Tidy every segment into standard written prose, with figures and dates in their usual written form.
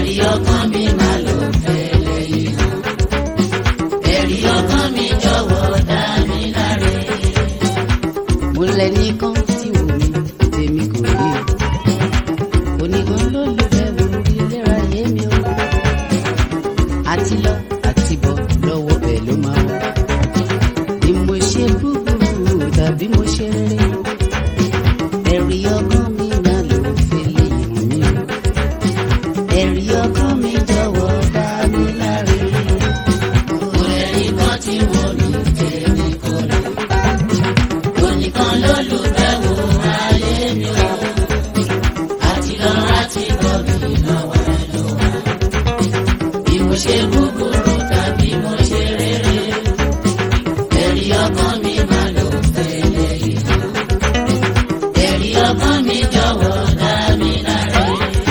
ẹ̀rí ọkàn mi máa lò fẹ́lẹ́ yìí. ẹ̀rí ọkàn mi jọ̀wọ́ dá mi láre. mo lẹ́nìkan tí wò mí tèmi kò rí o. onígan ló lù fẹ́ wo ìlera yé mi o. àti lọ àti bọ̀ lọ́wọ́ bẹ̀ ló máa wọ̀. bí mo ṣe búburú tàbí mo ṣe rere. ẹ̀rí ọkàn mi máa lò fẹ́lẹ́ yìí mi o. ẹ̀rí ọkàn mi jọ̀wọ́ dá mi láre. kò lẹ́nìkan tí wò mí tèmi kò rí. oníkan ló lù fẹ́ wo ayé mi o. àti lọ àti bọ̀ mi lọ́wọ́ ẹ ló wà. bí mo ṣe búburú tàbí mo ṣe rere. ẹ̀rí ọkàn mi máa lò fẹ́lẹ́ yìí. ẹ̀rí ọkàn mi jọ̀wọ́ dá mi láre.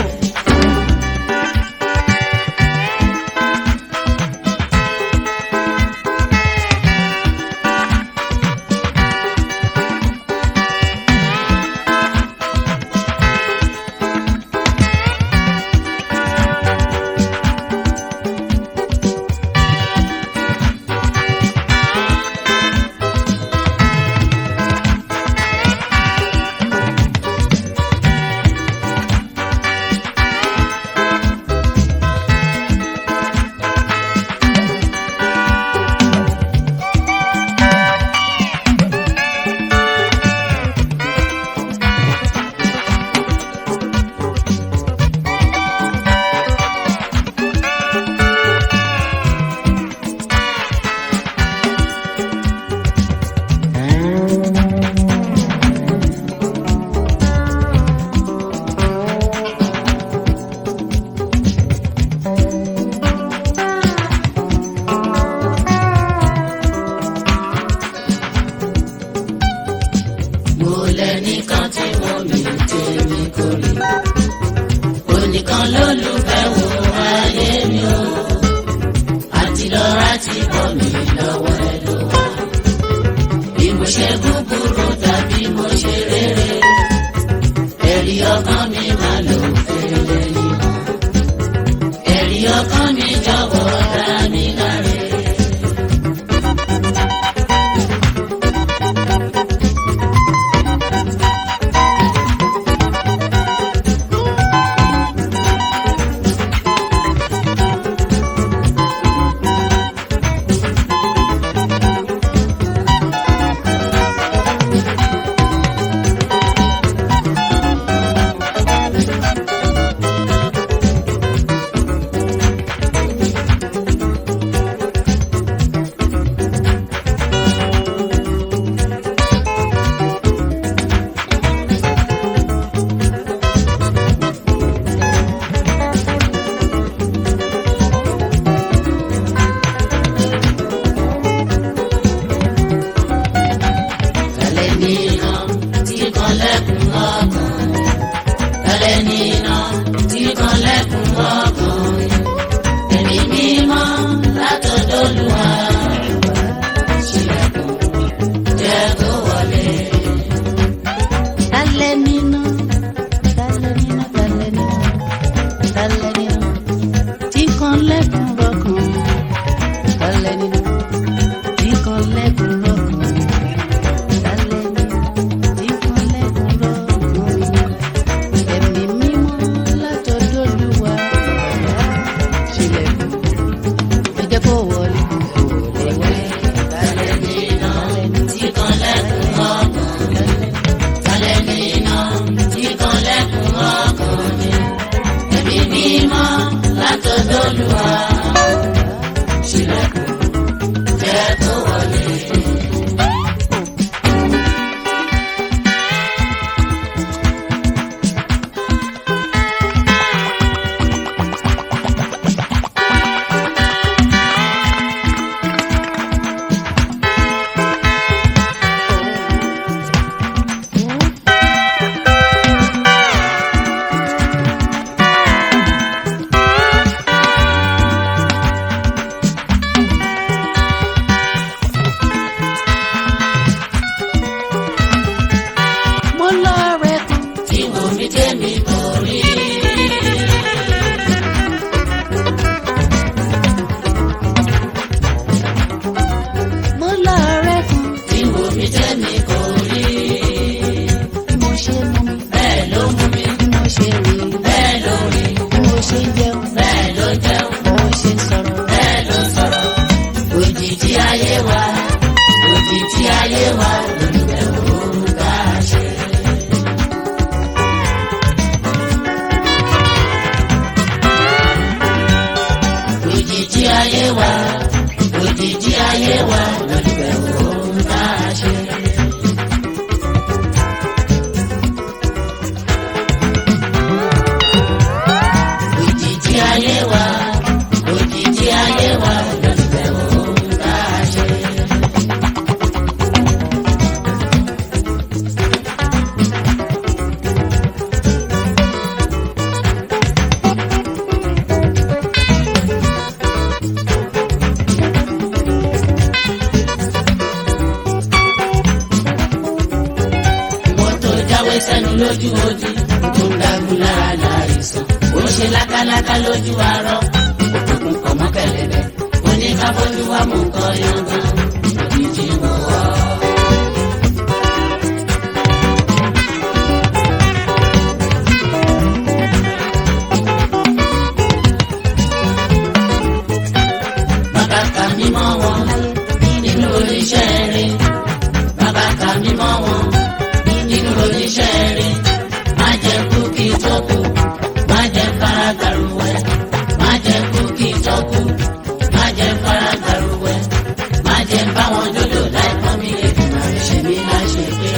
mo lẹ́nìkan tí wò mí tèmi kò rí. oníkan ló lù fẹ́ wo ayé mi o. àti lọ àti bọ̀ mi lọ́wọ́ ẹ ló wà. bí mo ṣe búburú tàbí mo ṣe rere. ẹ̀rí ọkàn mi máa lò fẹ́lẹ́ yìí. ẹ̀rí ọkàn mi jọ̀wọ́ dá mi láre. ayé wa òjijì ayé wa olólùfẹ́ òun bá a ṣe. Sẹ́nu lójú odi tó ń dagun lára láìsàn ó ṣe lákáláká lójú arọ òkùnkùn kọ̀mọ́ kẹlẹ́bẹ̀ ó ní ká bójú wá mú nǹkan yangan òjijì wò ó. Bàbá ka mímọ́ wọn nínú oníṣẹ́ rẹ̀ bàbá ka mímọ́ wọn nínú oníṣẹ́ rẹ̀ má jẹ́ kú kí tó kú má jẹ́ fara gàrúwẹ̀ má jẹ́ kú kí tó kú má jẹ́ fara gàrúwẹ̀ má jẹ́ bá wọn dòdò láì pọ́n mi lè dùn má ṣe mí láṣẹ pé.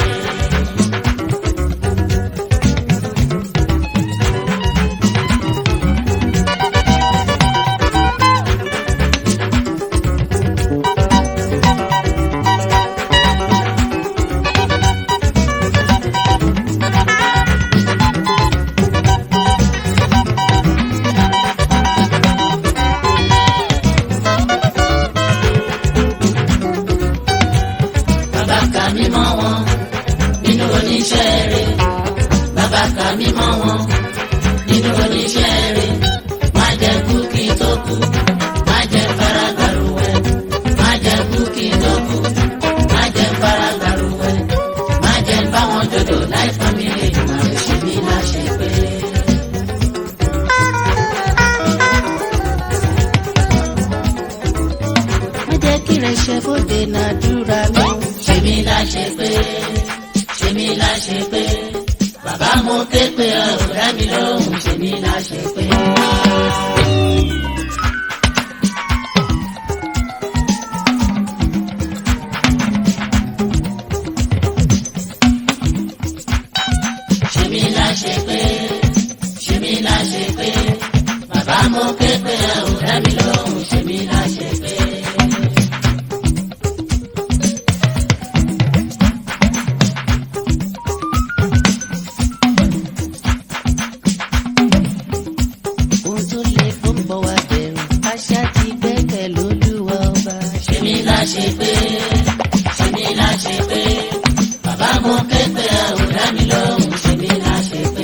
Bàbá mo ké pé ọ̀rẹ́ mi lóhùn ṣe mí láṣẹ pé. Ṣe mí láṣẹ pé, ṣe mí láṣẹ pé, bàbá mo ké pé ọ̀rẹ́ mi lóhùn ṣe mí láṣẹ pé. Ṣe pé, ṣe mí láṣẹ pé, bàbá mo ké pé ọ̀rẹ́ mi lóhùn ṣe mí láṣẹ pé.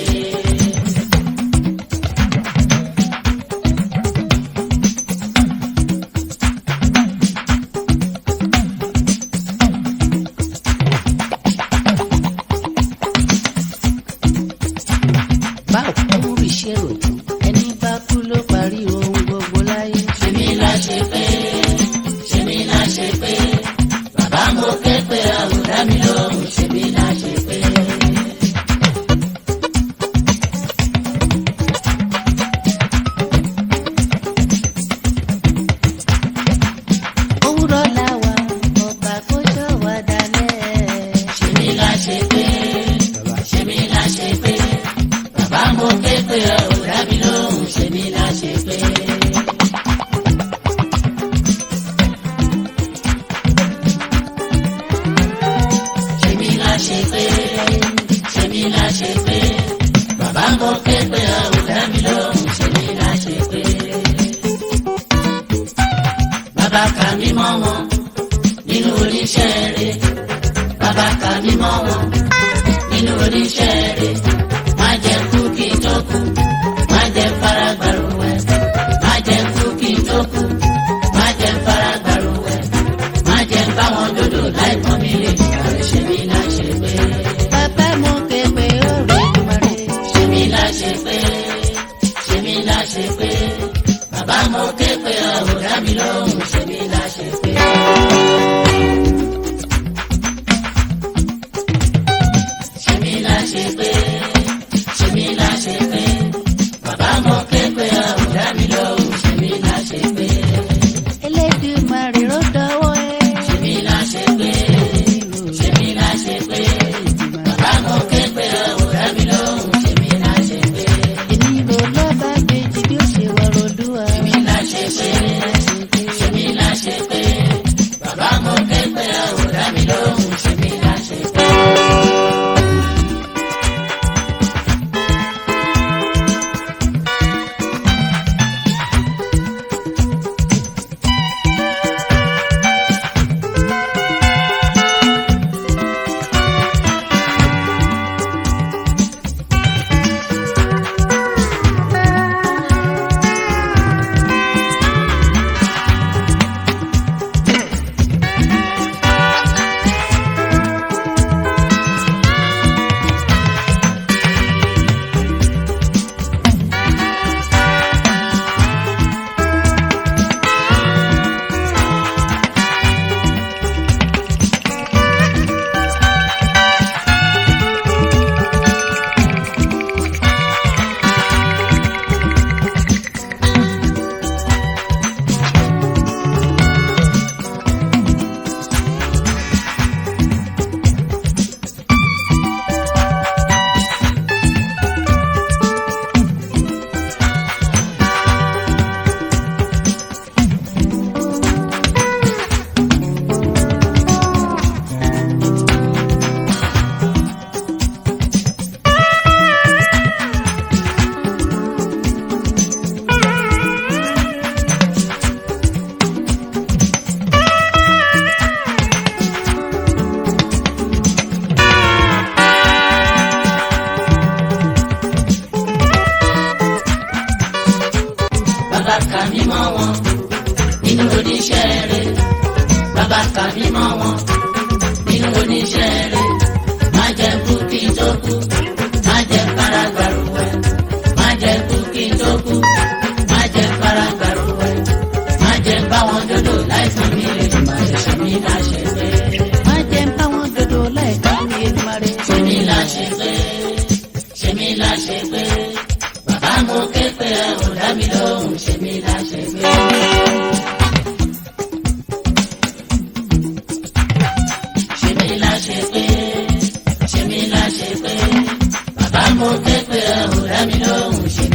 Báwo kú iṣẹ́ òjò ẹni bá kú ló parí ohun gbogbo láyé. Ṣe mí láṣẹ pé. Ṣe pé bàbá mo ké pé ọ̀rẹ́ mi lóhùn ṣe mí láṣẹ pé. Òwúrọ̀ làwà ọba kó jọ wá dalẹ̀. Ṣe mí láṣẹ pé ṣe mí láṣẹ pé bàbá mo ké pé ọ̀rẹ́ mi lóhùn ṣe mí láṣẹ pé. Ṣe pé, ṣe mí láṣẹ pé, bàbá mo ké pé ọ̀rẹ́ mi lóhùn ṣe mí láṣẹ pé. Bàbá ka mí mọ́ wọn nínú oníṣẹ́ rẹ̀, bàbá ka mí mọ́ wọn nínú oníṣẹ́ rẹ̀, má jẹ́ kú kí tó kú, má jẹ́ fara gbàrúwẹ̀, má jẹ́ kú kí tó kú, má jẹ́ fara gbàrúwẹ̀, má jẹ́ bá wọn dòdò láì pọ́n mi lè ṣe mí láṣẹ pé. Bàbá mo ké pé ọ̀rẹ́ mi máa rẹ̀. Ṣe mí láṣẹ pé, ṣe mí láṣẹ pé, bàbá mo ké pé ọ̀rẹ́ mi lóhùn ṣe mí láṣẹ pé. Ṣe mí láṣẹ pé, ṣe mí láṣẹ pé, bàbá mo ké pé ọ̀rẹ́ mi lóhùn ṣe mí láṣẹ pé. Elédùmarè ló dọwọ́ ẹ. Ṣe mí láṣẹ pé, ṣe mí láṣẹ pé, bàbá mo ké pé ọ̀rẹ́ mi lóhùn ṣe mí láṣẹ pé. Èmi ro lọ́ba kejì bí ó ṣe wà ro bàbá kà mí mọ́ wọn nínú oníṣẹ́ rẹ̀. Bàbá kà mí mọ́ wọn nínú oníṣẹ́ rẹ̀. Má jẹ́ kú kí n tó kú, má jẹ́ fara gbàrúwẹ̀. Má jẹ́ kú kí n tó kú, má jẹ́ fara gbàrúwẹ̀. Má jẹ́ bá wọn dodo láìsàn mi lè má jẹ́ ṣe mí láṣẹ pé. má jẹ́ ń bá wọn dodo láìpẹ́ ní Èdùmàrè. Ṣe mí láṣẹ pé, ṣe mí láṣẹ pé. Bàbá mo ké pé ẹ ò dá mi lóhùn, ṣe mí láṣẹ pé. Ṣe mí láṣẹ pé, ṣe mí láṣẹ pé. Bàbá mo ké pé ẹ ò dá mi lóhùn, ṣe